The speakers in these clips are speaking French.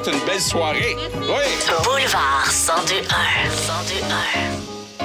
souhaite une belle soirée. Oui. Boulevard 102.1.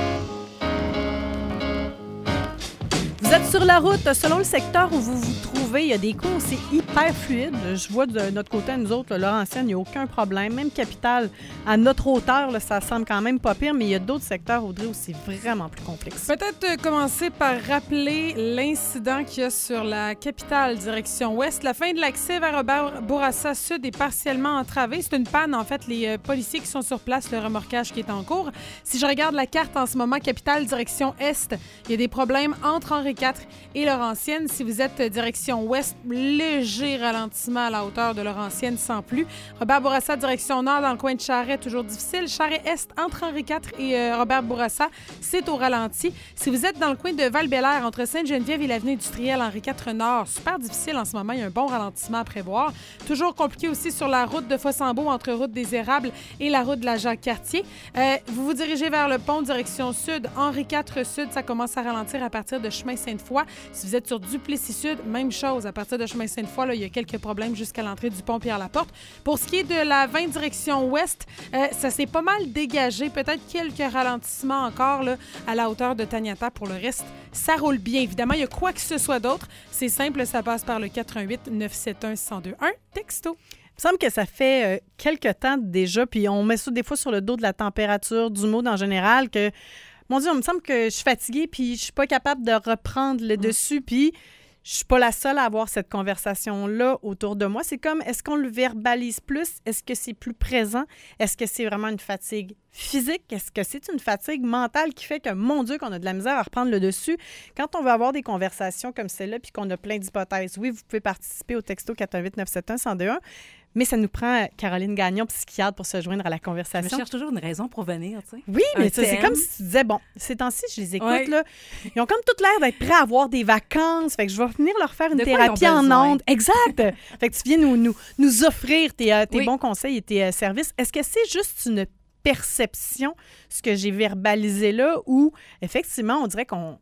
Vous êtes sur la route. Selon le secteur où vous vous trouvez, il y a des cours, c'est hyper fluide. Je vois de notre côté, nous autres, Laurentienne, il n'y a aucun problème. Même Capitale, à notre hauteur, là, ça semble quand même pas pire, mais il y a d'autres secteurs, Audrey, où c'est vraiment plus complexe. Peut-être commencer par rappeler l'incident qu'il y a sur la Capitale, direction ouest. La fin de l'accès vers Robert-Bourassa Sud est partiellement entravée. C'est une panne, en fait. Les policiers qui sont sur place, le remorquage qui est en cours. Si je regarde la carte en ce moment, Capitale, direction est, il y a des problèmes entre Henri IV et Laurentienne. Si vous êtes direction ouest, léger ralentissement à la hauteur de Laurentienne sans plus. Robert-Bourassa, direction nord, dans le coin de Charest, toujours difficile. Charest-Est, entre Henri IV et Robert-Bourassa, c'est au ralenti. Si vous êtes dans le coin de Val-Bélair, entre Sainte-Geneviève et l'avenue industrielle Henri IV Nord, super difficile en ce moment. Il y a un bon ralentissement à prévoir. Toujours compliqué aussi sur la route de Fossambeau, entre route des Érables et la route de la Jacques-Cartier. Vous vous dirigez vers le pont, direction sud. Henri IV Sud, ça commence à ralentir à partir de chemin Sainte-Foy. Si vous êtes sur Duplessis-Sud, même chose. À partir de chemin Sainte-Foy, là, il y a quelques problèmes jusqu'à l'entrée du pont Pierre-Laporte. Pour ce qui est de la 20 direction ouest, ça s'est pas mal dégagé. Peut-être quelques ralentissements encore là, à la hauteur de Taniata. Pour le reste, ça roule bien. Évidemment, il y a quoi que ce soit d'autre. C'est simple, ça passe par le 418-971-1021 texto. Il me semble que ça fait quelques temps déjà, puis on met ça des fois sur le dos de la température, du mood en général, que, mon Dieu, il me semble que je suis fatiguée, puis je suis pas capable de reprendre le dessus, puis je suis pas la seule à avoir cette conversation-là autour de moi. C'est comme, est-ce qu'on le verbalise plus? Est-ce que c'est plus présent? Est-ce que c'est vraiment une fatigue physique? Est-ce que c'est une fatigue mentale qui fait que, mon Dieu, qu'on a de la misère à reprendre le dessus? Quand on veut avoir des conversations comme celle-là puis qu'on a plein d'hypothèses, oui, vous pouvez participer au texto 418-971-1021, mais ça nous prend Caroline Gagnon, psychiatre, pour se joindre à la conversation. Je cherche toujours une raison pour venir, tu sais. Oui, mais c'est comme si tu disais, bon, ces temps-ci, je les écoute, là, ils ont comme toute l'air d'être prêts à avoir des vacances, fait que je vais venir leur faire une thérapie en ondes. Exact! Fait que tu viens nous offrir tes bons conseils et tes services. Est-ce que c'est juste une perception, ce que j'ai verbalisé là, ou effectivement, on dirait qu'on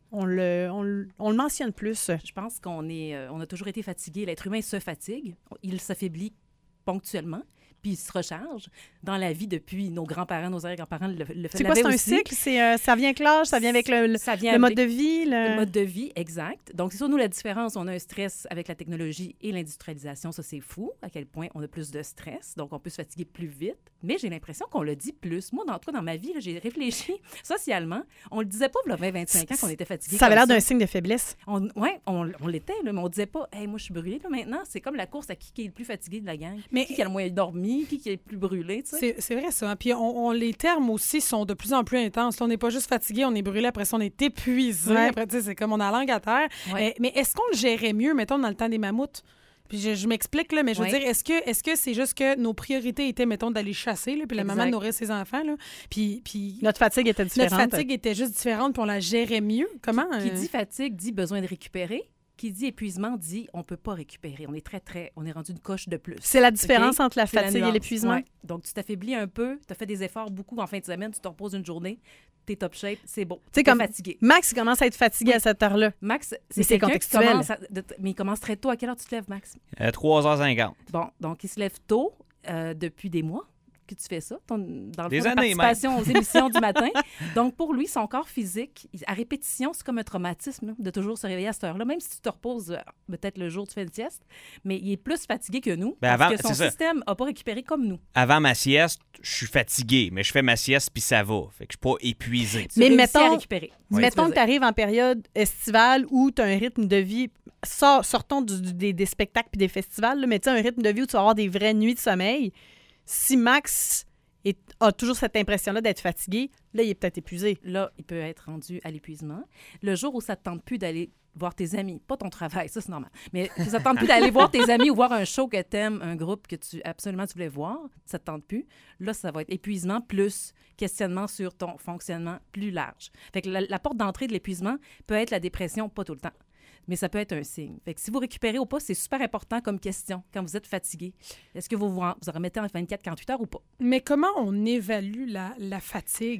le mentionne plus? Je pense qu'on a toujours été fatigué. L'être humain se fatigue, il s'affaiblit ponctuellement, puis il se recharge. Dans la vie, depuis nos grands-parents, nos arrière-grands-parents le faisaient aussi. C'est quoi, c'est un cycle? Ça vient avec l'âge? Ça vient avec le mode de vie? Le mode de vie, exact. Donc, c'est sur nous la différence. On a un stress avec la technologie et l'industrialisation. Ça, c'est fou, à quel point on a plus de stress. Donc, on peut se fatiguer plus vite. Mais j'ai l'impression qu'on le dit plus. Moi, dans ma vie, là, j'ai réfléchi socialement. On le disait pas, il y a 20-25 ans, qu'on était fatigué. Ça avait l'air d'un signe de faiblesse. Oui, on l'était, là, mais on disait pas, hey, moi, je suis brûlée. Là, maintenant, c'est comme la course à qui est le plus fatigué de la gang. Mais qui a le moins dormi, qui est le plus brûlé. C'est vrai, ça. Puis les termes aussi sont de plus en plus intenses. Là, on n'est pas juste fatigué, on est brûlé. Après ça, on est épuisé. Ouais. Après, c'est comme on a la langue à terre. Ouais. Mais est-ce qu'on le gérait mieux, mettons, dans le temps des mammouths? Puis je m'explique, là, mais je veux dire, est-ce que c'est juste que nos priorités étaient, mettons, d'aller chasser, là, puis la maman nourrir ses enfants, là, puis notre fatigue était différente. Notre fatigue était juste différente, puis on la gérait mieux. Comment? Qui dit fatigue dit besoin de récupérer. Qui dit épuisement dit on peut pas récupérer. On est rendu une coche de plus. C'est la différence entre la fatigue et l'épuisement. Ouais. Donc, tu t'affaiblis un peu, tu as fait des efforts beaucoup en fin de semaine, tu te reposes une journée, t'es top shape, c'est beau. Tu sais, comme fatigué. Max commence à être fatigué à cette heure-là. Max, c'est contextuel. Mais il commence très tôt. À quelle heure tu te lèves, Max? 3h50. Bon, donc il se lève tôt depuis des mois que tu fais ça, dans le des fond, années participation aux émissions du matin. Donc, pour lui, son corps physique, à répétition, c'est comme un traumatisme là, de toujours se réveiller à cette heure-là, même si tu te reposes peut-être le jour, tu fais une sieste, mais il est plus fatigué que nous, parce que son système n'a pas récupéré comme nous. Avant ma sieste, je suis fatigué, mais je fais ma sieste puis ça va. Fait que je suis pas épuisé. Mais mettons que tu arrives en période estivale où tu as un rythme de vie, sortons des spectacles puis des festivals, là, mais tu as un rythme de vie où tu vas avoir des vraies nuits de sommeil. Si Max a toujours cette impression-là d'être fatigué, là, il est peut-être épuisé. Là, il peut être rendu à l'épuisement. Le jour où ça ne te tente plus d'aller voir tes amis, pas ton travail, ça, c'est normal, mais ça ne te tente plus d'aller voir tes amis ou voir un show que tu aimes, un groupe que tu voulais voir, ça ne te tente plus, là, ça va être épuisement plus questionnement sur ton fonctionnement plus large. Fait que la porte d'entrée de l'épuisement peut être la dépression, pas tout le temps. Mais ça peut être un signe. Fait que si vous récupérez ou pas, c'est super important comme question quand vous êtes fatigué. Est-ce que vous en remettez en 24-48 heures ou pas? Mais comment on évalue la fatigue?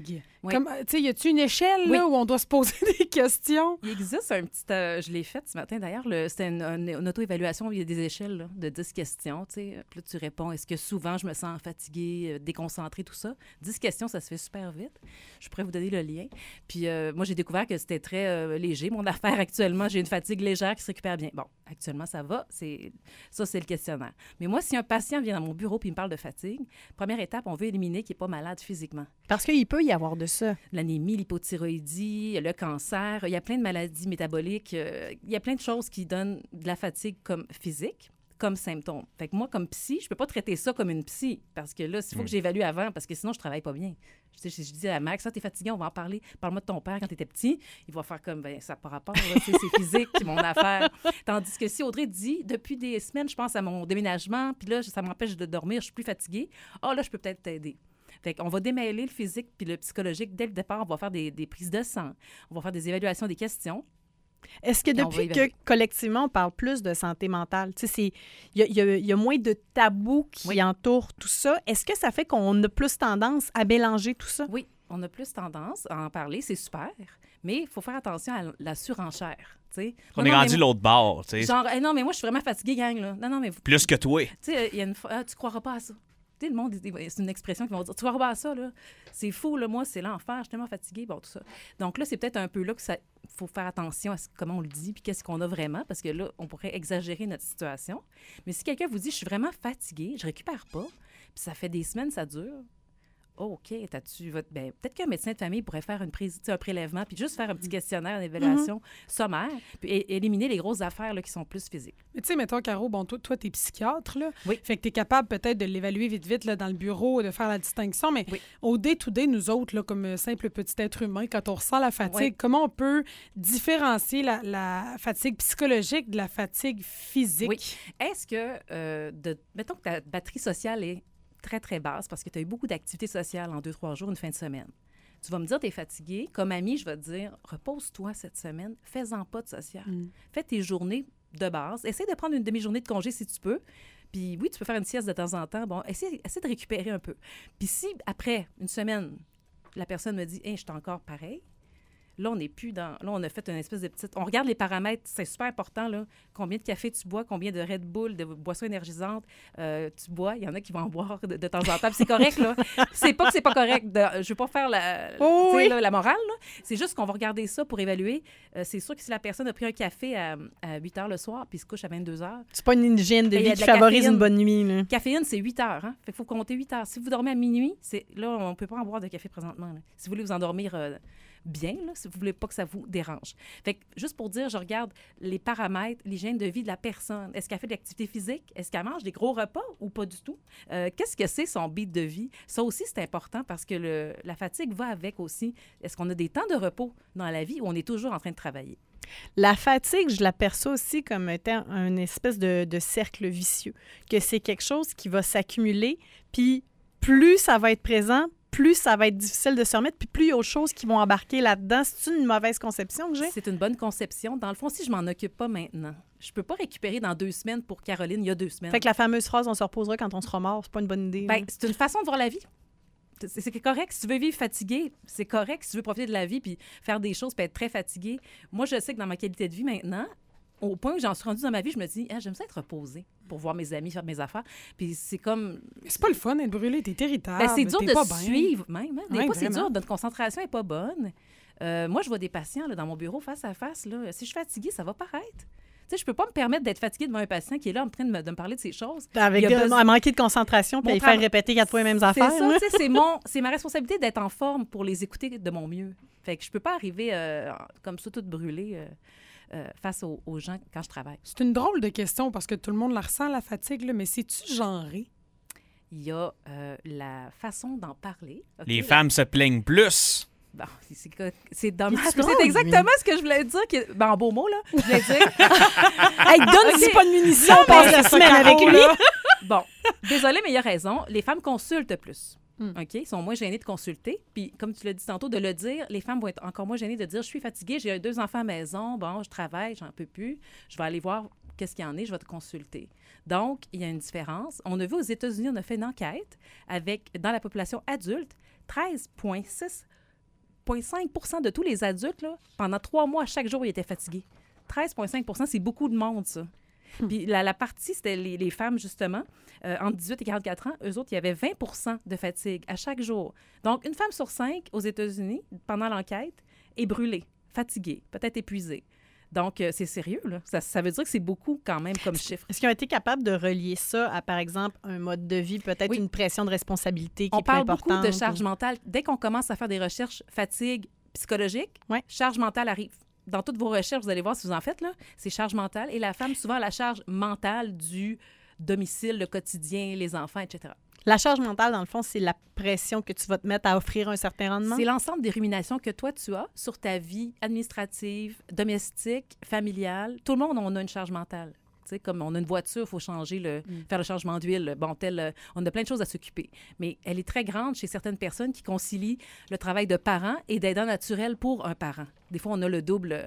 Oui. Comme, tu sais, y a-tu une échelle Oui. là, où on doit se poser des questions? Il existe un petit... je l'ai fait ce matin, d'ailleurs. C'était une auto-évaluation. Il y a des échelles là, de 10 questions. Tu sais. Puis là, tu réponds, est-ce que souvent je me sens fatiguée, déconcentrée, tout ça? 10 questions, ça se fait super vite. Je pourrais vous donner le lien. Puis moi, j'ai découvert que c'était très léger. Mon affaire actuellement, j'ai une fatigue légère qui se récupère bien. Bon, actuellement, ça va. Ça, c'est le questionnaire. Mais moi, si un patient vient dans mon bureau et me parle de fatigue, première étape, on veut éliminer qu'il n'est pas malade physiquement. Parce qu'il peut y avoir de ça. L'anémie, l'hypothyroïdie, le cancer, il y a plein de maladies métaboliques, il y a plein de choses qui donnent de la fatigue comme physique, comme symptôme. Fait que moi, comme psy, je peux pas traiter ça comme une psy, parce que là, il faut que j'évalue avant, parce que sinon, je travaille pas bien. Je dis à Max, t'es fatigué, on va en parler. Parle-moi de ton père quand t'étais petit. Il va faire comme, ben ça n'a pas rapport, là, c'est physique, mon affaire. Tandis que si Audrey dit, depuis des semaines, je pense à mon déménagement, puis là, ça m'empêche de dormir, je suis plus fatiguée, là, je peux peut-être t'aider. Fait qu'on va démêler le physique puis le psychologique dès le départ. On va faire des prises de sang. On va faire des évaluations des questions. Est-ce que depuis que collectivement, on parle plus de santé mentale, tu sais, il y a moins de tabous qui entourent tout ça, est-ce que ça fait qu'on a plus tendance à mélanger tout ça? Oui, on a plus tendance à en parler, c'est super, mais il faut faire attention à la surenchère. T'sais. On est rendu l'autre bord, tu sais. Genre, non, mais moi, je suis vraiment fatiguée, gang, là. Non, mais... Plus que toi. Tu sais, il y a une fois, tu croiras pas à ça. Tu sais, le monde, c'est une expression qu'ils vont dire, tu croiras pas à ça, là. C'est fou, là, moi, c'est l'enfer, je suis tellement fatiguée, bon, tout ça. Donc là, c'est peut-être un peu là que faut faire attention à comment on le dit, puis qu'est-ce qu'on a vraiment, parce que là, on pourrait exagérer notre situation. Mais si quelqu'un vous dit, je suis vraiment fatiguée, je récupère pas, puis ça fait des semaines, ça dure. Oh, OK, peut-être qu'un médecin de famille pourrait faire une prise, un prélèvement, puis juste faire un petit questionnaire d'évaluation sommaire, puis éliminer les grosses affaires là, qui sont plus physiques. Mais tu sais, mettons, Caro, bon, toi, t'es psychiatre, là. Oui. Fait que t'es capable peut-être de l'évaluer vite, là, dans le bureau, de faire la distinction, mais au day-to-day, nous autres, là, comme simple petit être humain, quand on ressent la fatigue, comment on peut différencier la fatigue psychologique de la fatigue physique? Oui. Est-ce que, mettons que ta batterie sociale est très, très basse parce que tu as eu beaucoup d'activités sociales en 2-3 jours, une fin de semaine. Tu vas me dire, tu es fatigué. Comme ami, je vais te dire, repose-toi cette semaine, fais-en pas de social. Fais tes journées de base. Essaie de prendre une demi-journée de congé si tu peux. Puis oui, tu peux faire une sieste de temps en temps. Bon, essaie de récupérer un peu. Puis si, après une semaine, la personne me dit, « Hey, je suis encore pareil », là, on n'est plus dans... Là, on a fait une espèce de petite... On regarde les paramètres, c'est super important, là. Combien de café tu bois, combien de Red Bull, de boissons énergisantes tu bois. Il y en a qui vont en boire de temps en temps. Puis c'est correct, là. C'est pas que c'est pas correct. Je veux pas faire la morale, là. C'est juste qu'on va regarder ça pour évaluer. C'est sûr que si la personne a pris un café à 8 heures le soir puis se couche à 22 heures... C'est pas une hygiène de vie qui favorise une bonne nuit, là. Caféine, c'est 8 heures, hein? Fait qu'il faut compter 8 heures. Si vous dormez à minuit, là, on peut pas en boire de café présentement, là. Si vous voulez vous endormir... bien, là, si vous ne voulez pas que ça vous dérange. Fait que, juste pour dire, je regarde les paramètres, l'hygiène de vie de la personne. Est-ce qu'elle fait de l'activité physique? Est-ce qu'elle mange des gros repas ou pas du tout? Qu'est-ce que c'est son beat de vie? Ça aussi, c'est important parce que la fatigue va avec aussi. Est-ce qu'on a des temps de repos dans la vie ou on est toujours en train de travailler? La fatigue, je la perçois aussi comme étant une espèce de cercle vicieux, que c'est quelque chose qui va s'accumuler, puis plus ça va être présent, plus ça va être difficile de se remettre, puis plus il y a autres choses qui vont embarquer là-dedans. C'est une mauvaise conception que j'ai? C'est une bonne conception. Dans le fond, si je m'en occupe pas maintenant, je peux pas récupérer dans 2 semaines pour Caroline, il y a 2 semaines. Fait que la fameuse phrase « on se reposera quand on sera mort », c'est pas une bonne idée. Bien, c'est une façon de voir la vie. C'est correct. Si tu veux vivre fatigué, c'est correct. Si tu veux profiter de la vie puis faire des choses puis être très fatigué. Moi, je sais que dans ma qualité de vie maintenant, au point où j'en suis rendue dans ma vie, je me dis, j'aime ça être reposée pour voir mes amis, faire mes affaires. Puis c'est comme... Mais c'est pas le fun d'être brûlé, t'es irritable. C'est dur de pas suivre même. Hein? Des fois, c'est vraiment dur. Notre concentration n'est pas bonne. Moi, je vois des patients là, dans mon bureau face à face. Là. Si je suis fatiguée, ça va paraître. Tu sais, je peux pas me permettre d'être fatiguée devant un patient qui est là en train de me parler de ces choses. Avec à manquer de concentration puis faire répéter 4 fois les mêmes affaires. C'est ça, c'est ma responsabilité d'être en forme pour les écouter de mon mieux. Fait que je peux pas arriver comme ça, toute brûlée face aux gens quand je travaille. C'est une drôle de question parce que tout le monde la ressent, la fatigue, là, mais c'est-tu genré? Il y a la façon d'en parler. Okay, les femmes se plaignent plus. Bon, c'est dommage. C'est exactement ce que je voulais dire. En beau mot, là. Je voulais dire... Hey, donne-y pas de munitions, on passe la semaine avec lui. Bon, désolée, mais il a raison. Les femmes consultent plus. OK? Ils sont moins gênées de consulter. Puis, comme tu l'as dit tantôt, de le dire, les femmes vont être encore moins gênées de dire « Je suis fatiguée, j'ai 2 enfants à la maison, bon, je travaille, j'en peux plus. Je vais aller voir qu'est-ce qu'il y en est, je vais te consulter. » Donc, il y a une différence. On a vu aux États-Unis, on a fait une enquête avec, dans la population adulte, 13,6 13,5 % de tous les adultes, là, pendant 3 mois, chaque jour, ils étaient fatigués. 13,5 %, c'est beaucoup de monde, ça. Puis la partie, c'était les femmes, justement, entre 18 et 44 ans, eux autres, il y avait 20 % de fatigue à chaque jour. Donc, une femme sur 5 aux États-Unis, pendant l'enquête, est brûlée, fatiguée, peut-être épuisée. Donc, c'est sérieux, là. Ça veut dire que c'est beaucoup quand même comme chiffre. Est-ce qu'ils ont été capables de relier ça à, par exemple, un mode de vie, peut-être une pression de responsabilité qui est plus importante? On parle beaucoup de charge mentale. Dès qu'on commence à faire des recherches fatigue psychologique, charge mentale arrive. Dans toutes vos recherches, vous allez voir si vous en faites, là, c'est charge mentale. Et la femme, souvent, la charge mentale du domicile, le quotidien, les enfants, etc. La charge mentale, dans le fond, c'est la pression que tu vas te mettre à offrir un certain rendement? C'est l'ensemble des ruminations que toi, tu as sur ta vie administrative, domestique, familiale. Tout le monde, on a une charge mentale. Tu sais, comme on a une voiture, il faut changer faire le changement d'huile. Bon, on a plein de choses à s'occuper. Mais elle est très grande chez certaines personnes qui concilient le travail de parent et d'aidant naturel pour un parent. Des fois, on a le double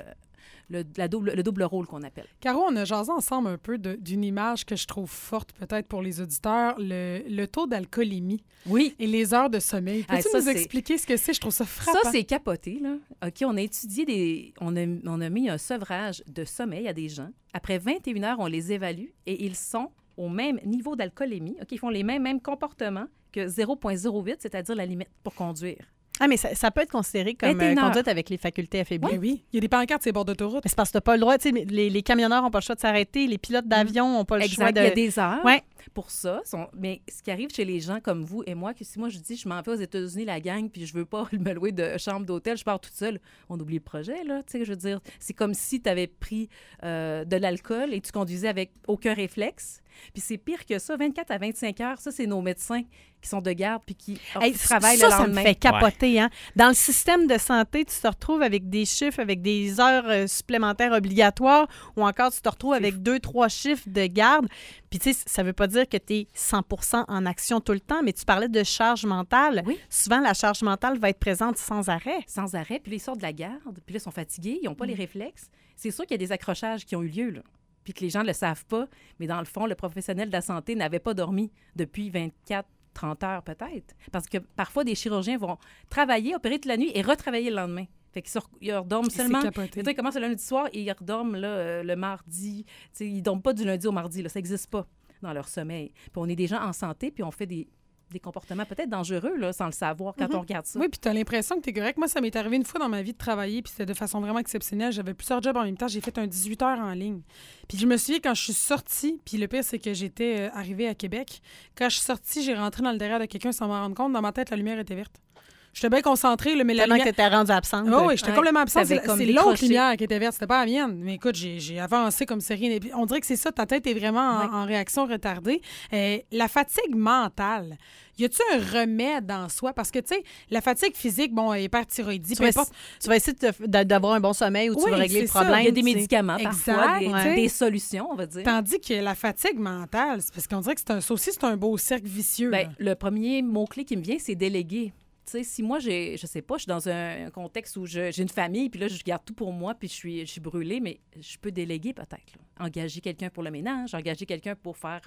rôle qu'on appelle. Caro, on a jasé ensemble un peu d'une image que je trouve forte peut-être pour les auditeurs, le taux d'alcoolémie. Oui. Et les heures de sommeil. Peux-tu nous expliquer ce que c'est? Je trouve ça frappant. Ça, c'est capoté, là. OK, on a étudié on a mis un sevrage de sommeil à des gens. Après 21 heures, on les évalue et ils sont au même niveau d'alcoolémie. OK, ils font les mêmes comportements que 0,08, c'est-à-dire la limite pour conduire. Ah, mais ça peut être considéré comme conduite avec les facultés affaiblies. Oui. Il y a des pancartes sur les bords d'autoroute. Mais c'est parce que tu n'as pas le droit. Tu sais, les camionneurs n'ont pas le choix de s'arrêter. Les pilotes d'avion n'ont pas le choix de... Il y a des heures pour ça. Mais ce qui arrive chez les gens comme vous et moi, que si moi je dis je m'en vais aux États-Unis, la gang, puis je veux pas me louer de chambre d'hôtel, je pars toute seule, on oublie le projet, là. Tu sais, je veux dire, c'est comme si tu avais pris de l'alcool et tu conduisais avec aucun réflexe. Puis c'est pire que ça, 24 à 25 heures, ça, c'est nos médecins qui sont de garde puis qui travaillent le lendemain. Ça me fait capoter. Hein? Dans le système de santé, tu te retrouves avec des chiffres, avec des heures supplémentaires obligatoires ou encore tu te retrouves avec 2-3 chiffres de garde. Puis tu sais, ça veut pas dire que tu es 100% en action tout le temps, mais tu parlais de charge mentale. Oui. Souvent, la charge mentale va être présente sans arrêt. Sans arrêt. Puis là, ils sortent de la garde, puis là, ils sont fatigués, ils n'ont pas les réflexes. C'est sûr qu'il y a des accrochages qui ont eu lieu, là. Puis que les gens ne le savent pas, mais dans le fond, le professionnel de la santé n'avait pas dormi depuis 24-30 heures peut-être. Parce que parfois, des chirurgiens vont travailler, opérer toute la nuit et retravailler le lendemain. Fait qu'ils redorment seulement. Ils commencent le lundi soir et ils redorment là, le mardi. T'sais, ils ne dorment pas du lundi au mardi. Là, ça n'existe pas dans leur sommeil. Puis on est des gens en santé, puis on fait des comportements peut-être dangereux, là, sans le savoir quand on regarde ça. Oui, puis tu as l'impression que tu es correct. Moi, ça m'est arrivé une fois dans ma vie de travailler, puis c'était de façon vraiment exceptionnelle. J'avais plusieurs jobs en même temps. J'ai fait un 18 heures en ligne. Puis je me souviens quand je suis sortie, puis le pire, c'est que j'étais arrivée à Québec. Quand je suis sortie, j'ai rentré dans le derrière de quelqu'un sans m'en rendre compte. Dans ma tête, la lumière était verte. J'étais bien concentrée, mais la lumière... que t'étais rendue absente. Oh, oui, j'étais complètement absente. C'est l'autre lumière qui était verte, c'était pas la mienne. Mais écoute, j'ai avancé comme si rien. On dirait que c'est ça, ta tête est vraiment en réaction retardée. La fatigue mentale, y a-tu un remède en soi? Parce que, tu sais, la fatigue physique, bon, hyperthyroïdie, peu importe. Tu vas essayer d'avoir un bon sommeil ou tu vas régler le problème. Il y a des médicaments, parfois, des solutions, on va dire. Tandis que la fatigue mentale, c'est parce qu'on dirait que c'est un beau cercle vicieux. Bien, le premier mot-clé qui me vient, c'est déléguer. Tu sais, si moi, je sais pas, je suis dans un contexte où j'ai une famille, puis là, je garde tout pour moi, puis je suis brûlée, mais je peux déléguer peut-être. Là. Engager quelqu'un pour le ménage, engager quelqu'un pour faire,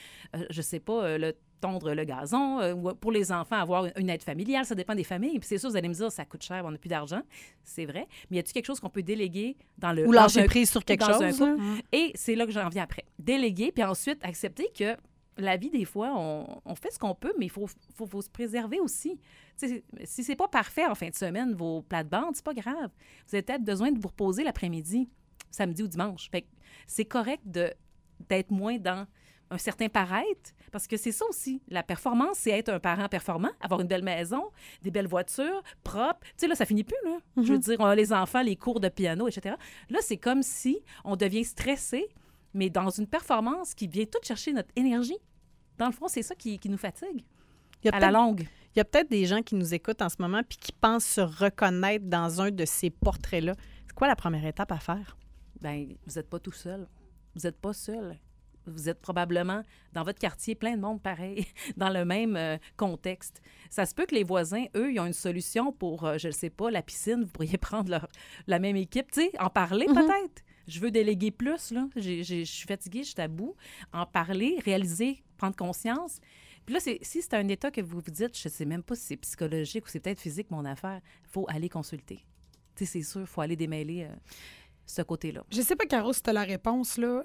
je sais pas, tondre le gazon, ou pour les enfants, avoir une aide familiale. Ça dépend des familles. Puis c'est sûr, vous allez me dire, ça coûte cher, on n'a plus d'argent. C'est vrai. Mais y a-t-il quelque chose qu'on peut déléguer dans le... Ou lâcher prise sur quelque chose. Et c'est là que j'en viens après. Déléguer, puis ensuite accepter que la vie, des fois, on fait ce qu'on peut, mais il faut se préserver aussi. T'sais, si c'est pas parfait en fin de semaine, vos plates-bandes, c'est pas grave. Vous avez peut-être besoin de vous reposer l'après-midi, samedi ou dimanche. Fait que c'est correct d'être moins dans un certain paraître, parce que c'est ça aussi. La performance, c'est être un parent performant, avoir une belle maison, des belles voitures, propres. Tu sais, là, ça finit plus, là. Je veux dire, on a les enfants, les cours de piano, etc. Là, c'est comme si on devient stressé, mais dans une performance qui vient tout chercher notre énergie. Dans le fond, c'est ça qui nous fatigue à la longue. Il y a peut-être des gens qui nous écoutent en ce moment puis qui pensent se reconnaître dans un de ces portraits-là. C'est quoi la première étape à faire? Bien, vous n'êtes pas tout seul. Vous n'êtes pas seul. Vous êtes probablement dans votre quartier plein de monde pareil, dans le même contexte. Ça se peut que les voisins, eux, ils ont une solution pour, je ne sais pas, la piscine. Vous pourriez prendre la même équipe, tu sais, en parler peut-être. Je veux déléguer plus, là. Je suis fatiguée, je suis à bout. En parler, réaliser, prendre conscience. Puis là, si c'est un état que vous vous dites, je ne sais même pas si c'est psychologique ou c'est peut-être physique, mon affaire, il faut aller consulter. Tu sais, c'est sûr, il faut aller démêler ce côté-là. Je sais pas, Caro, si tu as la réponse, là.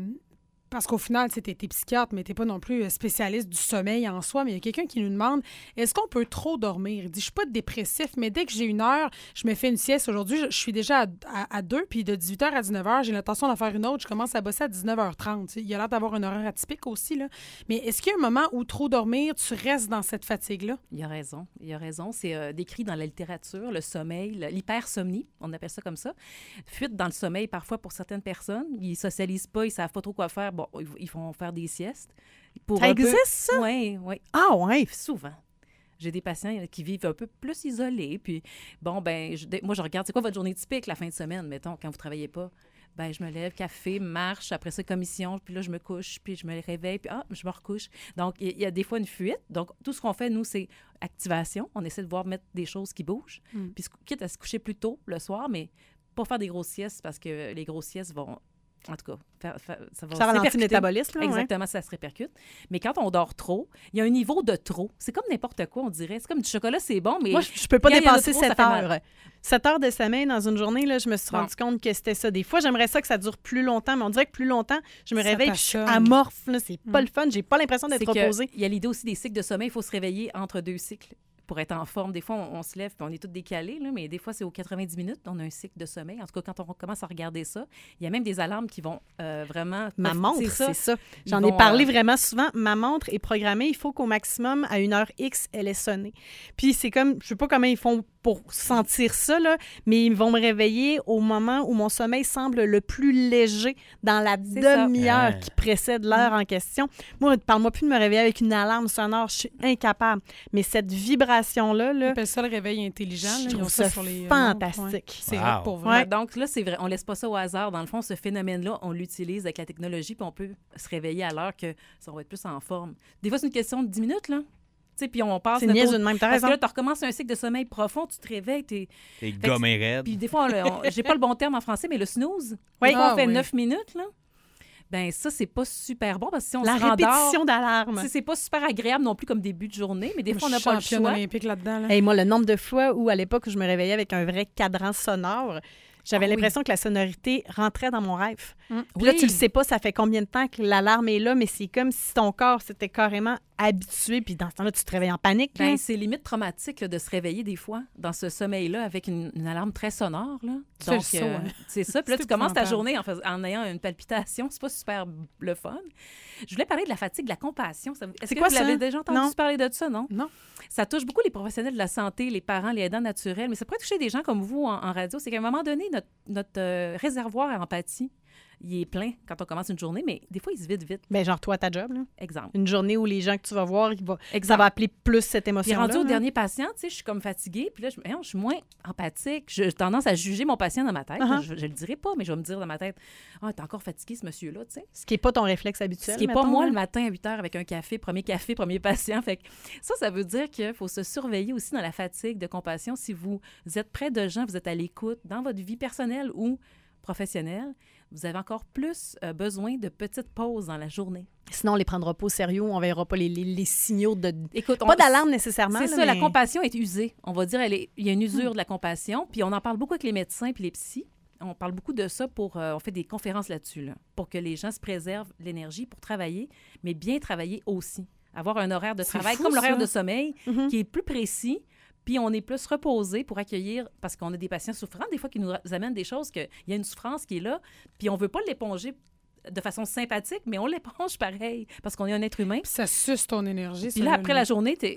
Parce qu'au final, tu es psychiatre, mais tu n'es pas non plus spécialiste du sommeil en soi. Mais il y a quelqu'un qui nous demande, est-ce qu'on peut trop dormir? Il dit, je suis pas dépressif, mais dès que j'ai 1 heure, je me fais une sieste. Aujourd'hui, je suis déjà à 2, puis de 18h à 19h, j'ai l'intention d'en faire une autre. Je commence à bosser à 19h30. Tu sais, il a l'air d'avoir un horaire atypique aussi, là. Mais est-ce qu'il y a un moment où trop dormir, tu restes dans cette fatigue-là? Il a raison. C'est décrit dans la littérature, le sommeil, l'hypersomnie, on appelle ça comme ça. Fuite dans le sommeil, parfois, pour certaines personnes. Ils socialisent pas, ils savent pas trop quoi faire. Bon, ils vont faire des siestes. Ça existe, ça? Oui. Ah, ouais. Souvent. J'ai des patients qui vivent un peu plus isolés. Puis, bon, moi, je regarde, c'est quoi votre journée typique la fin de semaine, mettons, quand vous ne travaillez pas? Ben, je me lève, café, marche, après ça, commission, puis là, je me couche, puis je me réveille, puis je me recouche. Donc, il y a des fois une fuite. Donc, tout ce qu'on fait, nous, c'est activation. On essaie de mettre des choses qui bougent. Puis, quitte à se coucher plus tôt le soir, mais pas faire des grosses siestes parce que les grosses siestes vont... En tout cas, ça va ralentit le métabolisme. Là, exactement, ça se répercute. Mais quand on dort trop, il y a un niveau de trop. C'est comme n'importe quoi, on dirait. C'est comme du chocolat, c'est bon, mais... Moi, je peux pas dépasser trop, 7 heures. 7 heures de sommeil dans une journée, là, je me suis rendu compte que c'était ça. Des fois, j'aimerais ça que ça dure plus longtemps, mais on dirait que plus longtemps, je me réveille et je suis amorphe. Là, c'est pas le fun. J'ai pas l'impression d'être reposée. Il y a l'idée aussi des cycles de sommeil. Il faut se réveiller entre 2 cycles pour être en forme. Des fois, on se lève puis on est tous décalés, là, mais des fois, c'est aux 90 minutes. On a un cycle de sommeil. En tout cas, quand on commence à regarder ça, il y a même des alarmes qui vont vraiment... Ma montre, c'est ça. J'en ai parlé vraiment souvent. Ma montre est programmée. Il faut qu'au maximum, à 1h X, elle ait sonné. Puis c'est comme... Je sais pas comment ils font pour sentir ça, là, mais ils vont me réveiller au moment où mon sommeil semble le plus léger dans la demi-heure qui précède l'heure en question. Moi, parle-moi plus de me réveiller avec une alarme sonore. Je suis incapable. Mais cette vibration-là... On appelle ça le réveil intelligent. Je trouve ça sur les fantastique. C'est vrai pour vrai. Donc là, c'est vrai. On laisse pas ça au hasard. Dans le fond, ce phénomène-là, on l'utilise avec la technologie puis on peut se réveiller à l'heure que ça va être plus en forme. Des fois, c'est une question de 10 minutes, là. Puis on passe... C'est une niaise de même, t'as raison. Parce que là, tu recommences un cycle de sommeil profond, tu te réveilles, t'es gommé raide. Puis des fois, j'ai pas le bon terme en français, mais le snooze, oui. Des fois, on fait 9 minutes, là. Ben ça, c'est pas super bon parce que si on la se rendort... La répétition d'alarme. C'est pas super agréable non plus comme début de journée, mais des fois, on n'a pas le choix. Olympique là-dedans. Là. Hey, moi, le nombre de fois où, à l'époque, je me réveillais avec un vrai cadran sonore... J'avais l'impression que la sonorité rentrait dans mon rêve. Puis là, tu le sais pas, ça fait combien de temps que l'alarme est là, mais c'est comme si ton corps s'était carrément habitué. Puis dans ce temps-là, tu te réveilles en panique. Ben, c'est limite traumatique là, de se réveiller des fois dans ce sommeil-là avec une alarme très sonore. Là. Donc, c'est ça. Puis là, tu commences ta journée en ayant une palpitation. C'est pas super le fun. Je voulais parler de la fatigue, de la compassion. Est-ce que vous l'avez déjà entendu parler de ça, non? Non. Ça touche beaucoup les professionnels de la santé, les parents, les aidants naturels, mais ça pourrait toucher des gens comme vous en radio. C'est qu'à un moment donné, notre réservoir à empathie, il est plein quand on commence une journée, mais des fois, il se vide vite. Bien, genre toi, ta job, là. Exemple. Une journée où les gens que tu vas voir, ça va appeler plus cette émotion-là. Puis rendu au dernier patient, tu sais, je suis comme fatiguée, puis là, je suis moins empathique. J'ai tendance à juger mon patient dans ma tête. Je le dirai pas, mais je vais me dire dans ma tête, « Ah, t'es encore fatigué, ce monsieur-là, tu sais. » Ce qui n'est pas ton réflexe habituel, Ce qui n'est pas moi le matin à 8 h avec un café, premier patient. Fait que ça veut dire qu'il faut se surveiller aussi dans la fatigue de compassion. Si vous êtes près de gens, vous êtes à l'écoute dans votre vie personnelle ou professionnelle, vous avez encore plus besoin de petites pauses dans la journée. Sinon, on ne les prendra pas au sérieux, on ne verra pas les signaux de... Écoute, pas d'alarme nécessairement. C'est ça, la compassion est usée. On va dire, il y a une usure de la compassion, puis on en parle beaucoup avec les médecins puis les psys. On parle beaucoup de ça on fait des conférences là-dessus, là, pour que les gens se préservent l'énergie pour travailler, mais bien travailler aussi. Avoir un horaire de travail comme l'horaire de sommeil qui est plus précis, puis on est plus reposé pour accueillir, parce qu'on a des patients souffrants, des fois, qui nous amènent des choses qu'il y a une souffrance qui est là, puis on ne veut pas l'éponger de façon sympathique, mais on l'éponge pareil, parce qu'on est un être humain. Puis ça suce ton énergie. Puis là, après la journée, tu es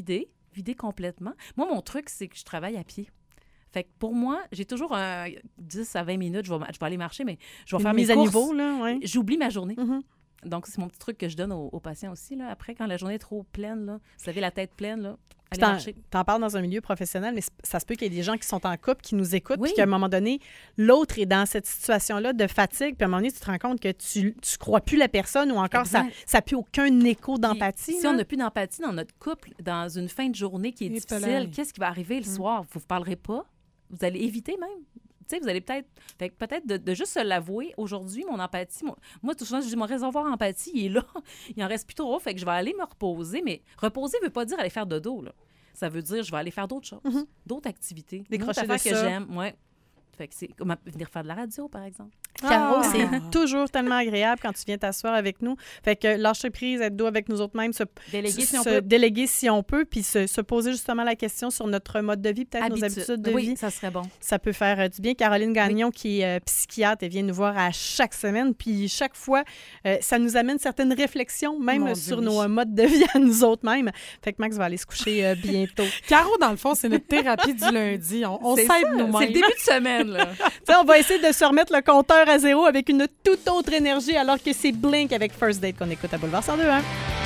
vidé complètement. Moi, mon truc, c'est que je travaille à pied. Fait que pour moi, j'ai toujours 10 à 20 minutes, je vais aller marcher, mais je vais faire mes courses. Mise à niveau, là, ouais. J'oublie ma journée. Donc, c'est mon petit truc que je donne aux patients aussi. Là. Après, quand la journée est trop pleine, là, vous avez la tête pleine, là, allez marcher. T'en parles dans un milieu professionnel, mais ça se peut qu'il y ait des gens qui sont en couple, qui nous écoutent, puis qu'à un moment donné, l'autre est dans cette situation-là de fatigue, puis à un moment donné, tu te rends compte que tu crois plus la personne ou encore ça n'a plus aucun écho d'empathie. Si on n'a plus d'empathie dans notre couple, dans une fin de journée qui est difficile, qu'est-ce qui va arriver le soir? Vous ne parlerez pas? Vous allez éviter même? sais, vous allez peut-être... Fait que peut-être de juste se l'avouer. Aujourd'hui, mon empathie... Moi, tout souvent, je dis, mon réservoir empathie, il est là. Il en reste plus trop. Fait que je vais aller me reposer. Mais reposer veut pas dire aller faire dodo, là. Ça veut dire, je vais aller faire d'autres choses. D'autres activités. Décrocher d'autres affaires de que ça. j'aime. Ouais. Fait que c'est comme venir faire de la radio, par exemple. Caro, c'est toujours tellement agréable quand tu viens t'asseoir avec nous. Fait que lâcher prise, être doux avec nous autres mêmes, déléguer si on peut, puis se poser justement la question sur notre mode de vie, peut-être nos habitudes de vie. Oui, ça serait bon. Ça peut faire du bien. Caroline Gagnon, qui est psychiatre, elle vient nous voir à chaque semaine, puis chaque fois, ça nous amène certaines réflexions, même sur nos modes de vie à nous autres mêmes. Fait que Max va aller se coucher bientôt. Caro, dans le fond, c'est notre thérapie du lundi. On s'aide nous-mêmes. C'est le début de semaine, là. On va essayer de se remettre le compteur à zéro avec une toute autre énergie alors que c'est Blink avec First Date qu'on écoute à Boulevard 102.